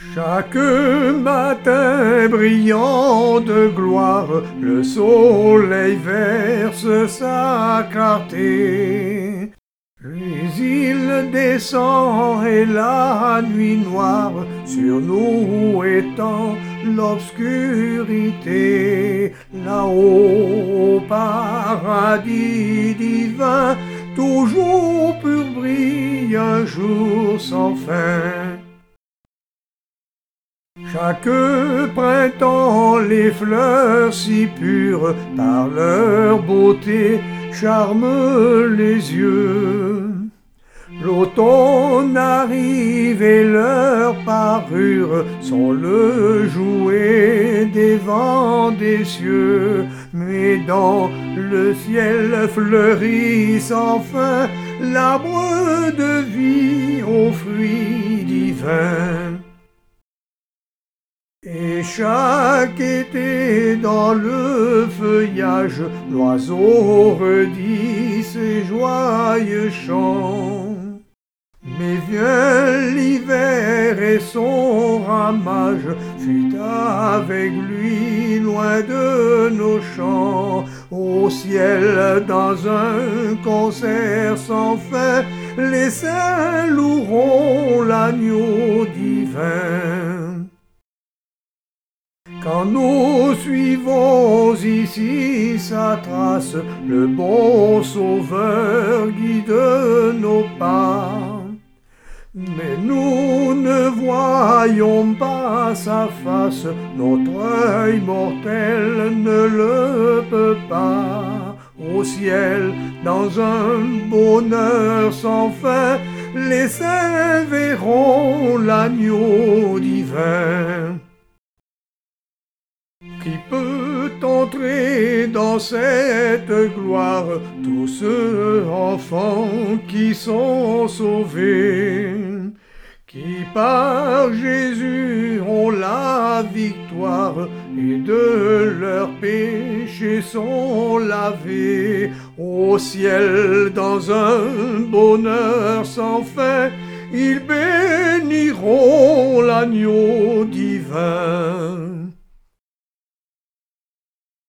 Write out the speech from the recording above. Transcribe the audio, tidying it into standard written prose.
Chaque matin brillant de gloire, le soleil verse sa clarté. Puis il descend et la nuit noire sur nous étend l'obscurité. Là-haut au paradis divin, toujours pur brille un jour sans fin. Chaque printemps, les fleurs si pures, par leur beauté, charment les yeux. L'automne arrive et leurs parures sont le jouet des vents des cieux. Mais dans le ciel fleurit sans fin l'arbre de vie aux fruits divins. Et chaque été dans le feuillage, l'oiseau redit ses joyeux chants. Mais vient l'hiver et son ramage fuit avec lui loin de nos champs. Au ciel, dans un concert sans fin, les saints loueront l'agneau divin. Quand nous suivons ici sa trace, le bon Sauveur guide nos pas. Mais nous ne voyons pas sa face, notre œil mortel ne le peut pas. Au ciel, dans un bonheur sans fin, les saints verront l'agneau divin. Qui peut entrer dans cette gloire? Tous ceux enfants qui sont sauvés, qui par Jésus ont la victoire et de leurs péchés sont lavés. Au ciel, dans un bonheur sans fin, ils béniront l'agneau divin.